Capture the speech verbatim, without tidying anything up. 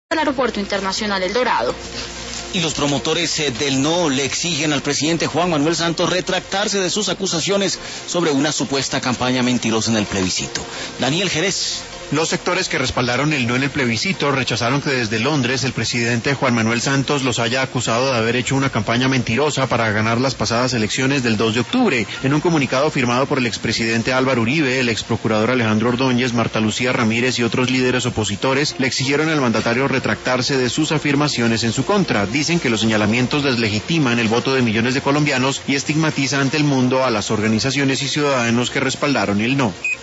del Aeropuerto Internacional El Dorado. Y los promotores del no le exigen al presidente Juan Manuel Santos retractarse de sus acusaciones sobre una supuesta campaña mentirosa en el plebiscito. Daniel Jerez. Los sectores que respaldaron el no en el plebiscito rechazaron que desde Londres el presidente Juan Manuel Santos los haya acusado de haber hecho una campaña mentirosa para ganar las pasadas elecciones del dos de octubre. En un comunicado firmado por el expresidente Álvaro Uribe, el exprocurador Alejandro Ordóñez, Marta Lucía Ramírez y otros líderes opositores le exigieron al mandatario retractarse de sus afirmaciones en su contra. Dicen que los señalamientos deslegitiman el voto de millones de colombianos y estigmatizan ante el mundo a las organizaciones y ciudadanos que respaldaron el no.